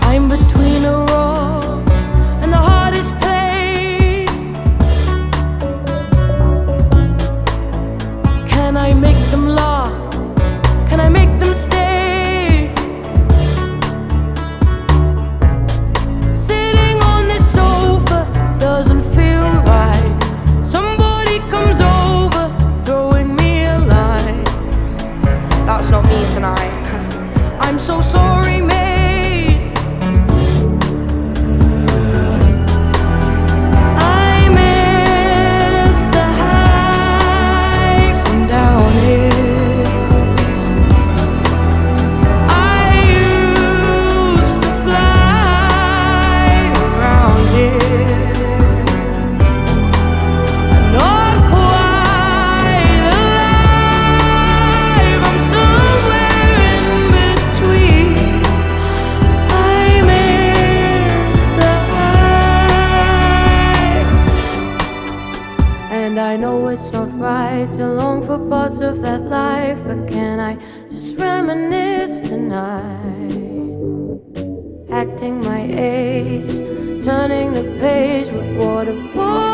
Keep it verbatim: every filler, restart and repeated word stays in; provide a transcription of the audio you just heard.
I'm between a rock and the hardest place. Can I make them laugh? Can I make them stay? Sitting on this sofa doesn't feel right. Somebody comes over, throwing me a line. That's not me tonight. I'm so sorry, mate. I miss the high from down here. I used to fly around here. I'm not quite alive. I'm somewhere in between. I miss the high. And I know it's not right to long for parts of that life, but can I just reminisce tonight? Acting my age, turning the page, but what a boy.